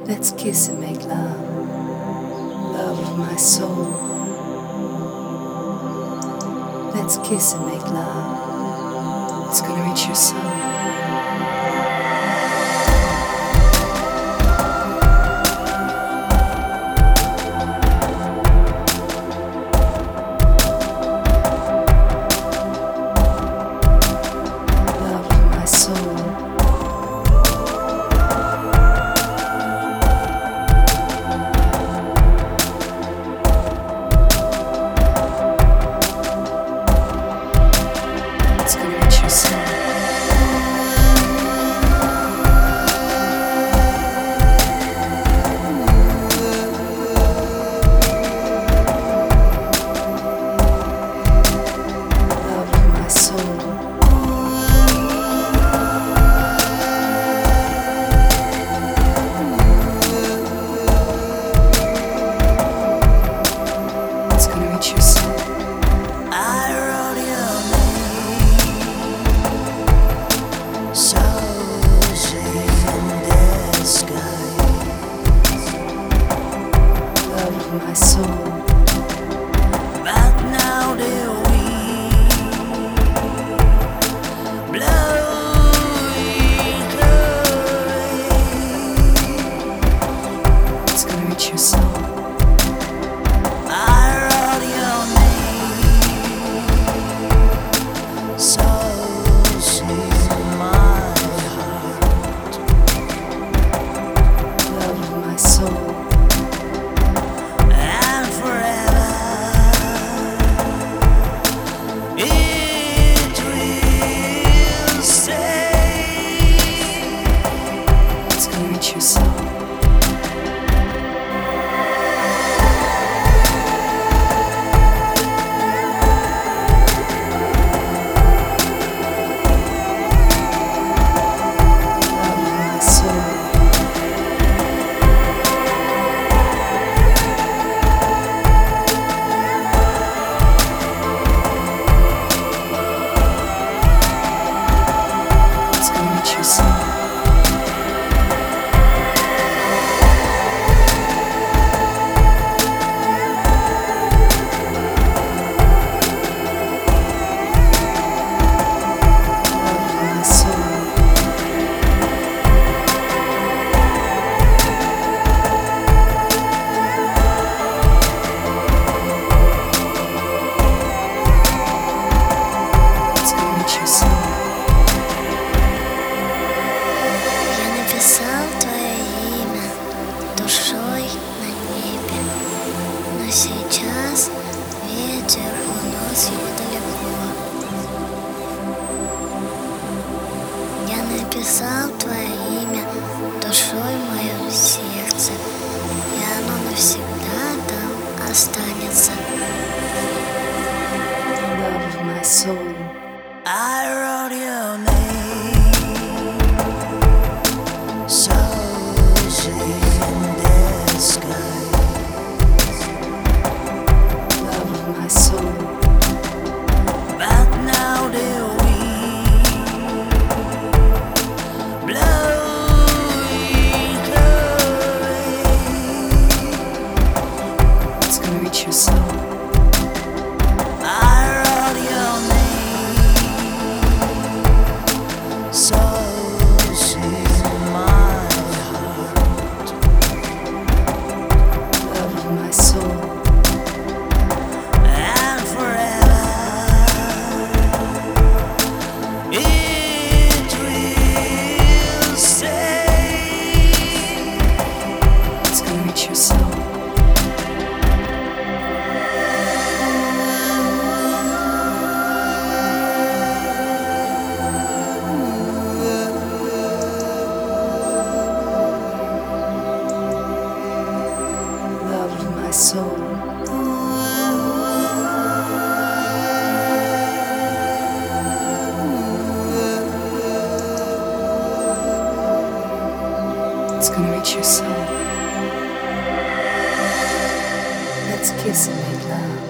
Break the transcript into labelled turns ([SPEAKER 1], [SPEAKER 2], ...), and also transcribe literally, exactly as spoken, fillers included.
[SPEAKER 1] Let's kiss and make love, love of my soul. Let's kiss and make love. It's gonna reach your soul. My soul. But now the wind blowing away. It's gonna reach your soul. I wrote your name so in my heart. Love of my soul. Сейчас ветер уносит его далеко. Я написал твое имя душой в моем сердце, и оно навсегда там останется. Love of my soul. I wrote your name so in the sky. My soul. But now the wind blowing away. It's gonna reach your soul. I wrote your name so in my heart. Love of my soul. My soul. It's gonna reach your soul. Let's kiss and make love.